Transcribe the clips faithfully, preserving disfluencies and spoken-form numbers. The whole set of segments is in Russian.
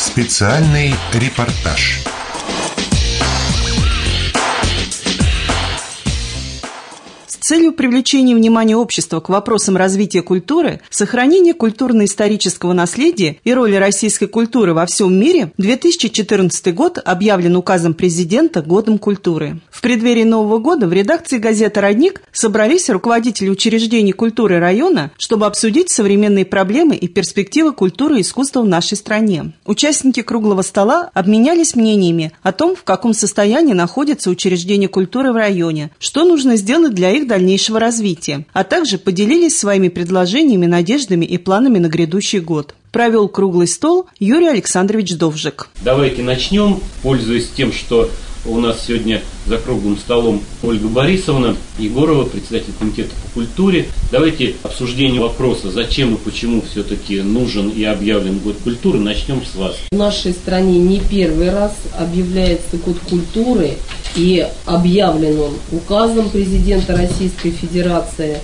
Специальный репортаж. С целью привлечения внимания общества к вопросам развития культуры, сохранения культурно-исторического наследия и роли российской культуры во всем мире, две тысячи четырнадцатый год объявлен указом президента Годом культуры. В преддверии Нового года в редакции газеты «Родник» собрались руководители учреждений культуры района, чтобы обсудить современные проблемы и перспективы культуры и искусства в нашей стране. Участники круглого стола обменялись мнениями о том, в каком состоянии находятся учреждения культуры в районе, что нужно сделать для их дальнейшего развития, а также поделились своими предложениями, надеждами и планами на грядущий год. Провел круглый стол Юрий Александрович Довжик. Давайте начнем, пользуясь тем, что у нас сегодня за круглым столом Ольга Борисовна Егорова, председатель комитета по культуре. Давайте обсуждение вопроса, зачем и почему все-таки нужен и объявлен год культуры, начнем с вас. В нашей стране не первый раз объявляется год культуры, и объявлен он указом президента Российской Федерации.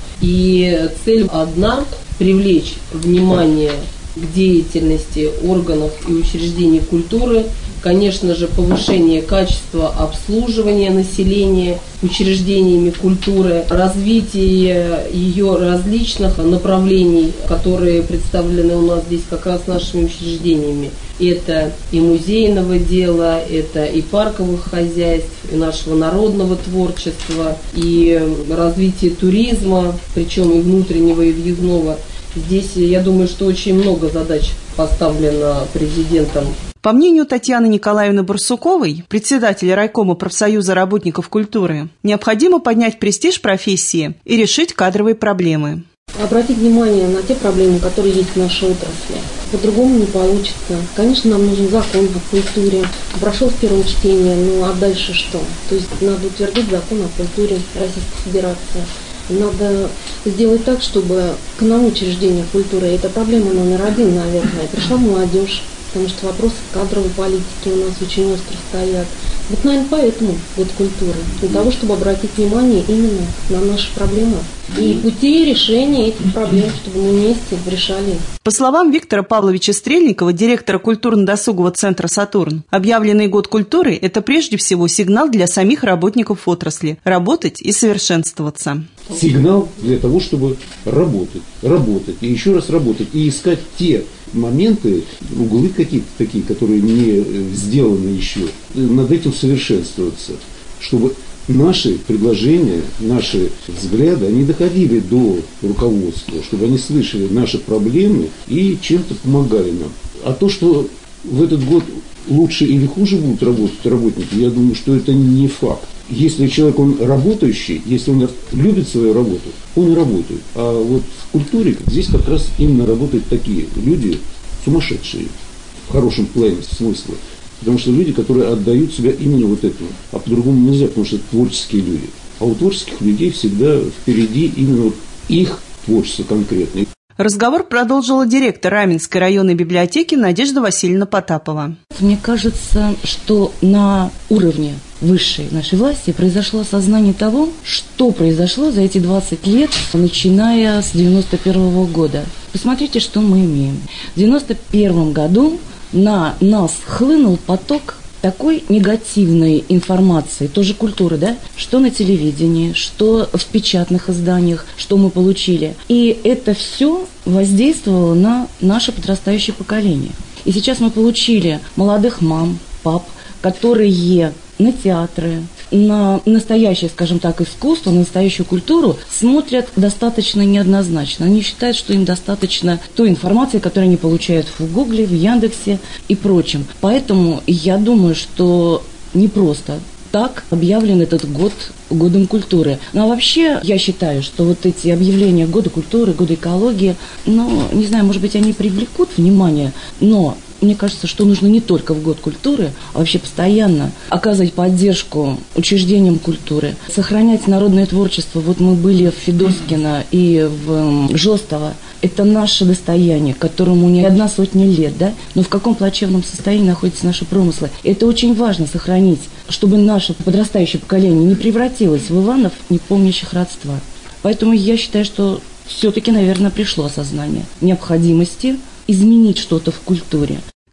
И цель одна – привлечь внимание к деятельности органов и учреждений культуры, конечно же, повышение качества обслуживания населения учреждениями культуры, развитие ее различных направлений, которые представлены у нас здесь как раз нашими учреждениями. Это и музейного дела, это и парковых хозяйств, и нашего народного творчества, и развитие туризма, причем и внутреннего, и въездного. Здесь, я думаю, что очень много задач поставлено президентом. По мнению Татьяны Николаевны Барсуковой, председателя райкома профсоюза работников культуры, необходимо поднять престиж профессии и решить кадровые проблемы. Обратить внимание на те проблемы, которые есть в нашей отрасли. По-другому не получится. Конечно, нам нужен закон о культуре. Прошел в первом чтении, ну а дальше что? То есть надо утвердить закон о культуре Российской Федерации. Надо сделать так, чтобы к нам учреждение культуры, это проблема номер один, наверное, пришла молодежь, потому что вопросы кадровой политики у нас очень остро стоят. Вот, наверное, поэтому год культуры, для того, чтобы обратить внимание именно на наши проблемы и пути решения этих проблем, чтобы мы вместе решали их. По словам Виктора Павловича Стрельникова, директора культурно-досугового центра «Сатурн», объявленный год культуры – это прежде всего сигнал для самих работников отрасли – работать и совершенствоваться. Сигнал для того, чтобы работать, работать и еще раз работать, и искать те моменты, углы какие-то такие, которые не сделаны еще, над этим совершенствоваться, чтобы наши предложения, наши взгляды, они доходили до руководства, чтобы они слышали наши проблемы и чем-то помогали нам. А то, что в этот год лучше или хуже будут работать работники, я думаю, что это не факт. Если человек, он работающий, если он любит свою работу, он и работает. А вот в культуре здесь как раз именно работают такие люди, сумасшедшие, в хорошем плане смысла. Потому что люди, которые отдают себя именно вот этому. А по-другому нельзя, потому что это творческие люди. А у творческих людей всегда впереди именно вот их творчество конкретное. Разговор продолжила директор Раменской районной библиотеки Надежда Васильевна Потапова. Мне кажется, что на уровне высшей нашей власти произошло осознание того, что произошло за эти двадцать лет, начиная с девяносто первого года. Посмотрите, что мы имеем. В девяносто первом году на нас хлынул поток такой негативной информации, тоже культуры, да, что на телевидении, что в печатных изданиях, что мы получили. И это все воздействовало на наше подрастающее поколение. И сейчас мы получили молодых мам, пап, которые на театры, на настоящее, скажем так, искусство, на настоящую культуру смотрят достаточно неоднозначно. Они считают, что им достаточно той информации, которую они получают в Гугле, в Яндексе и прочем. Поэтому я думаю, что не просто так объявлен этот год годом культуры. Ну а вообще я считаю, что вот эти объявления года культуры, года экологии, ну, не знаю, может быть, они привлекут внимание, но мне кажется, что нужно не только в год культуры, а вообще постоянно оказывать поддержку учреждениям культуры, сохранять народное творчество. Вот мы были в Федоскино и в Жостово. Это наше достояние, которому не одна сотня лет, да? Но в каком плачевном состоянии находятся наши промыслы. Это очень важно сохранить, чтобы наше подрастающее поколение не превратилось в Иванов, не помнящих родства. Поэтому я считаю, что все-таки, наверное, пришло осознание необходимости изменить что-то в культуре.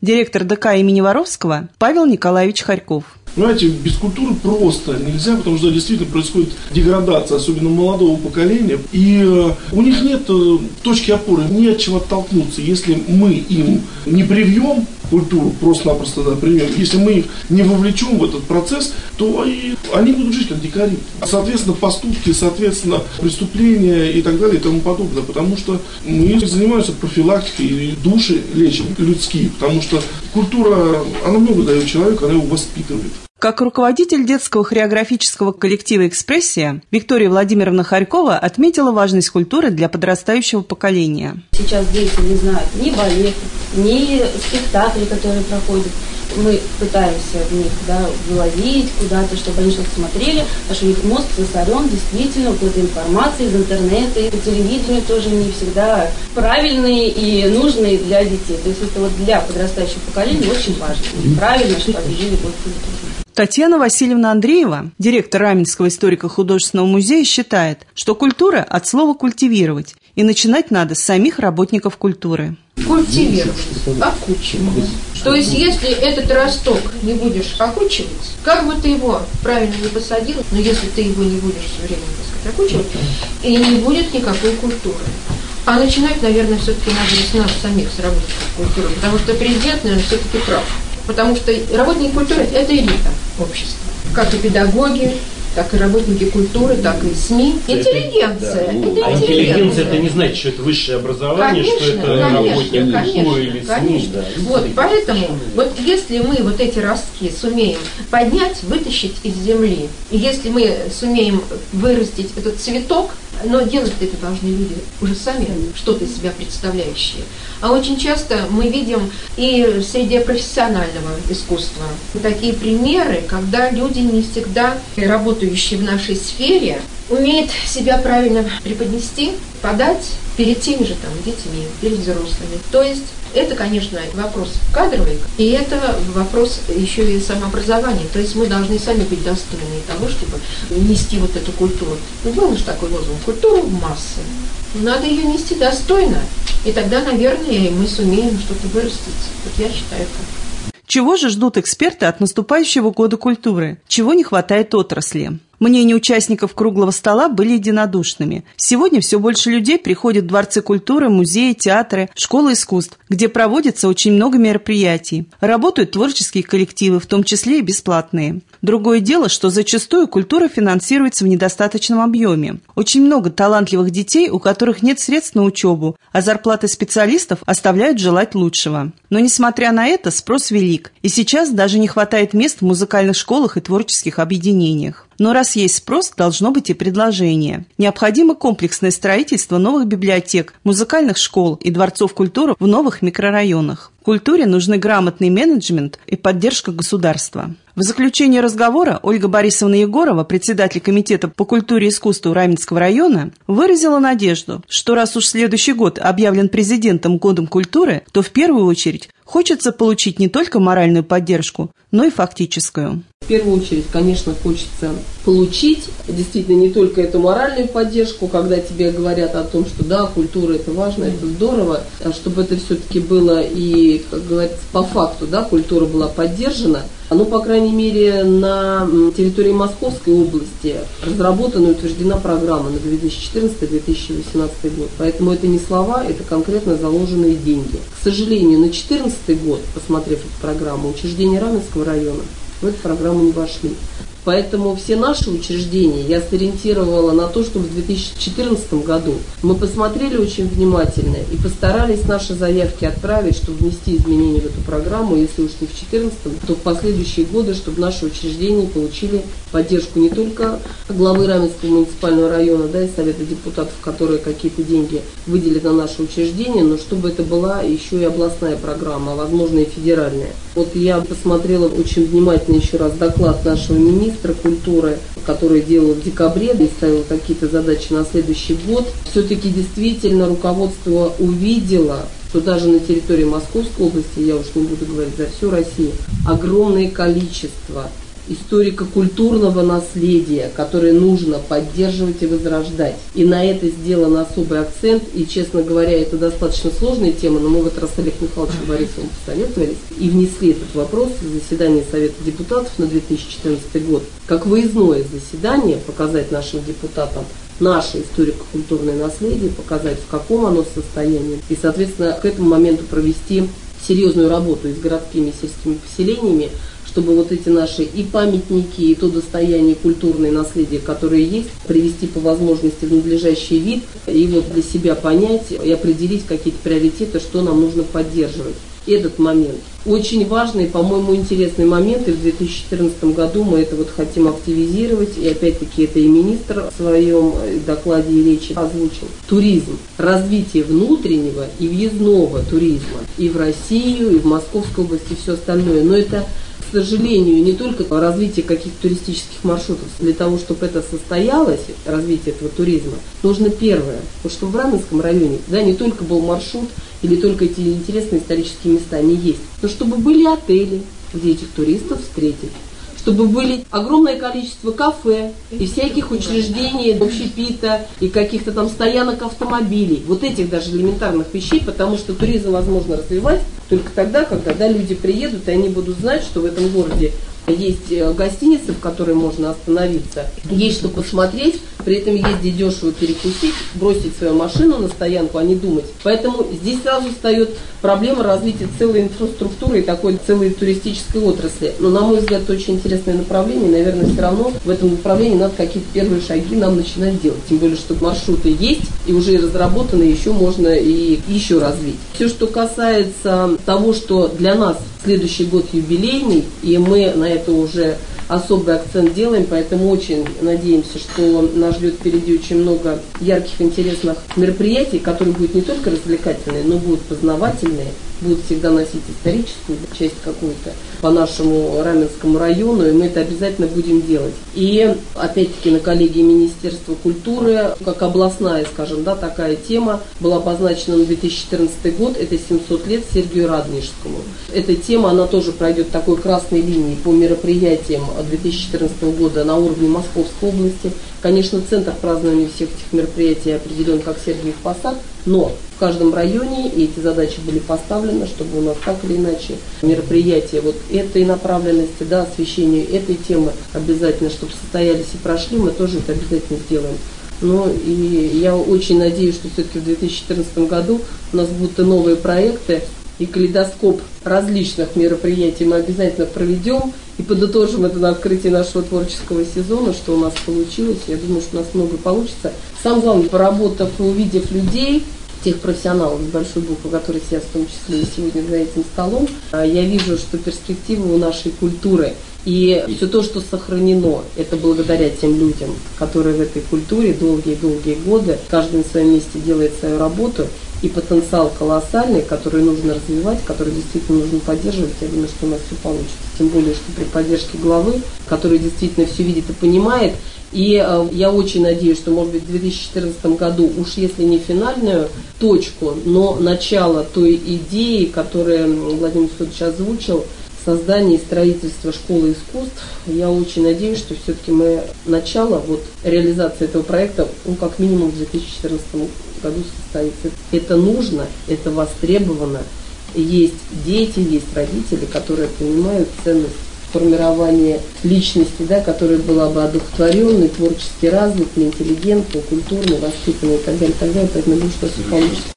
Директор ДК имени Воровского Павел Николаевич Хорьков. Понимаете, без культуры просто нельзя, потому что действительно происходит деградация, особенно молодого поколения, и э, у них нет э, точки опоры, не от чего оттолкнуться. Если мы им не привьем культуру, просто-напросто да, привьем, если мы их не вовлечем в этот процесс, то и они будут жить как дикари. Соответственно, поступки, соответственно, преступления и так далее и тому подобное, потому что мы занимаемся профилактикой и души лечим людские, потому что культура, она много дает человеку, она его воспитывает. Как руководитель детского хореографического коллектива «Экспрессия» Виктория Владимировна Хорькова отметила важность культуры для подрастающего поколения. Сейчас дети не знают ни балет, ни спектакли, которые проходят. Мы пытаемся в них да, выводить куда-то, чтобы они что-то смотрели, потому что у них мозг засорен действительно вот этой информацией из интернета, и телевидение тоже не всегда правильные и нужные для детей. То есть это вот для подрастающего поколения очень важно. Правильно, что они жили вот культурно. Татьяна Васильевна Андреева, директор Раменского историко-художественного музея, считает, что культура от слова «культивировать», и начинать надо с самих работников культуры. Культивировать, окучивать. То есть, если этот росток не будешь окучивать, как бы ты его правильно не посадил, но если ты его не будешь все время, так сказать, окучивать, и не будет никакой культуры. А начинать, наверное, все-таки надо с нас самих, с работников культуры, потому что президент, наверное, все-таки прав. Потому что работники культуры – это элита общества. Как и педагоги, так и работники культуры, так и СМИ. Интеллигенция. Да. Это а интеллигенция – это не значит, что это высшее образование, конечно, что это конечно, работник конечно, культуры или СМИ. Да. Вот, поэтому, вот если мы вот эти ростки сумеем поднять, вытащить из земли, и если мы сумеем вырастить этот цветок, но делать это должны люди уже сами, что-то из себя представляющие. А очень часто мы видим и среди профессионального искусства такие примеры, когда люди не всегда, работающие в нашей сфере, умеют себя правильно преподнести, подать перед теми же там детьми, перед взрослыми. То есть это, конечно, вопрос кадровый, и это вопрос еще и самообразования. То есть мы должны сами быть достойны того, чтобы нести вот эту культуру. Ну, был же такой лозунг – культуру в массы. Надо ее нести достойно, и тогда, наверное, мы сумеем что-то вырастить. Вот я считаю так. Чего же ждут эксперты от наступающего года культуры? Чего не хватает отрасли? Мнения участников круглого стола были единодушными. Сегодня все больше людей приходят в дворцы культуры, музеи, театры, школы искусств, где проводится очень много мероприятий. Работают творческие коллективы, в том числе и бесплатные. Другое дело, что зачастую культура финансируется в недостаточном объеме. Очень много талантливых детей, у которых нет средств на учебу, а зарплаты специалистов оставляют желать лучшего. Но, несмотря на это, спрос велик. И сейчас даже не хватает мест в музыкальных школах и творческих объединениях. Но раз есть спрос, должно быть и предложение. Необходимо комплексное строительство новых библиотек, музыкальных школ и дворцов культуры в новых микрорайонах. Культуре нужны грамотный менеджмент и поддержка государства. В заключение разговора Ольга Борисовна Егорова, председатель комитета по культуре и искусству Раменского района, выразила надежду, что раз уж следующий год объявлен президентом Годом культуры, то в первую очередь хочется получить не только моральную поддержку, но и фактическую. В первую очередь, конечно, хочется получить действительно не только эту моральную поддержку, когда тебе говорят о том, что да, культура это важно, это здорово, а чтобы это все-таки было и, как говорится, по факту, да, культура была поддержана. Ну, по крайней мере, на территории Московской области разработана и утверждена программа на две тысячи четырнадцатый — две тысячи восемнадцатый год. Поэтому это не слова, это конкретно заложенные деньги. К сожалению, на две тысячи четырнадцатый год, посмотрев эту программу, учреждения Раменского района в эту программу не вошли. Поэтому все наши учреждения я сориентировала на то, чтобы в две тысячи четырнадцатом году мы посмотрели очень внимательно и постарались наши заявки отправить, чтобы внести изменения в эту программу, если уж не в две тысячи четырнадцатом, то в последующие годы, чтобы наши учреждения получили поддержку не только главы Раменского муниципального района, да, и Совета депутатов, которые какие-то деньги выделят на наши учреждения, но чтобы это была еще и областная программа, а возможно и федеральная. Вот я посмотрела очень внимательно еще раз доклад нашего министра культуры, который делал в декабре и ставил какие-то задачи на следующий год. Все-таки действительно руководство увидело, что даже на территории Московской области, я уж не буду говорить за всю Россию, огромное количество историко-культурного наследия, которое нужно поддерживать и возрождать. И на это сделан особый акцент. И, честно говоря, это достаточно сложная тема, но мы вот раз с Олегом Михайловичем Борисовым посоветовались и внесли этот вопрос в заседание Совета депутатов на две тысячи четырнадцатый год, как выездное заседание, показать нашим депутатам наше историко-культурное наследие, показать, в каком оно состоянии, и, соответственно, к этому моменту провести серьезную работу и с городскими и сельскими поселениями, чтобы вот эти наши и памятники, и то достояние культурное наследие, которое есть, привести по возможности в надлежащий вид, и вот для себя понять и определить какие-то приоритеты, что нам нужно поддерживать. Этот момент. Очень важный, по-моему, интересный момент, и в две тысячи четырнадцатом году мы это вот хотим активизировать, и опять-таки это и министр в своем докладе и речи озвучил. Туризм. Развитие внутреннего и въездного туризма и в Россию, и в Московской области, и все остальное. Но это, к сожалению, не только развитие каких-то туристических маршрутов. Для того, чтобы это состоялось, развитие этого туризма, нужно первое, вот чтобы в Раменском районе, да, не только был маршрут, или только эти интересные исторические места, они есть, но чтобы были отели, где этих туристов встретить, чтобы были огромное количество кафе и всяких учреждений, общепита и каких-то там стоянок автомобилей, вот этих даже элементарных вещей, потому что туризм возможно развивать только тогда, когда да, люди приедут, и они будут знать, что в этом городе есть гостиницы, в которые можно остановиться, есть что посмотреть, при этом ездить дешево, перекусить, бросить свою машину на стоянку, а не думать. Поэтому здесь сразу встает проблема развития целой инфраструктуры и такой целой туристической отрасли. Но, на мой взгляд, это очень интересное направление. Наверное, все равно в этом направлении надо какие-то первые шаги нам начинать делать. Тем более, что маршруты есть и уже разработаны, еще можно и еще развить. Все, что касается того, что для нас следующий год юбилейный, и мы на это уже особый акцент делаем, поэтому очень надеемся, что нас ждет впереди очень много ярких, интересных мероприятий, которые будут не только развлекательные, но будут познавательные, будут всегда носить историческую часть какую-то по нашему Раменскому району, и мы это обязательно будем делать. И опять-таки на коллегии Министерства культуры, как областная, скажем, да, такая тема была обозначена на две тысячи четырнадцатый год, это семьсот лет Сергию Радонежскому. Эта тема, она тоже пройдет такой красной линией по мероприятиям две тысячи четырнадцатого года на уровне Московской области. Конечно, центр празднования всех этих мероприятий определен как Сергиев Посад, но в каждом районе и эти задачи были поставлены, чтобы у нас так или иначе мероприятия вот этой направленности, да, освещению этой темы обязательно, чтобы состоялись и прошли, мы тоже это обязательно сделаем. Ну и я очень надеюсь, что все-таки в две тысячи четырнадцатом году у нас будут и новые проекты, и калейдоскоп различных мероприятий мы обязательно проведем и подытожим это на открытии нашего творческого сезона, что у нас получилось. Я думаю, что у нас много получится. Самое главное, поработав и увидев людей, тех профессионалов с большой буквы, которые сидят в том числе и сегодня за этим столом, я вижу, что перспективы у нашей культуры и все то, что сохранено, это благодаря тем людям, которые в этой культуре долгие-долгие годы, каждый на своем месте делает свою работу, и потенциал колоссальный, который нужно развивать, который действительно нужно поддерживать. Я думаю, что у нас все получится. Тем более, что при поддержке главы, который действительно все видит и понимает. И э, я очень надеюсь, что, может быть, в две тысячи четырнадцатом году, уж если не финальную точку, но начало той идеи, которую Владимир Федорович озвучил, создание и строительство школы искусств, я очень надеюсь, что все-таки мы начало вот, реализации этого проекта, ну, как минимум в две тысячи четырнадцатом году состоится. Это нужно, это востребовано. Есть дети, есть родители, которые понимают ценность формирования личности, да, которая была бы одухотворенной, творчески развитой, интеллигентной, культурной, воспитанной и так далее, и так далее. Поэтому думаю, что все получится.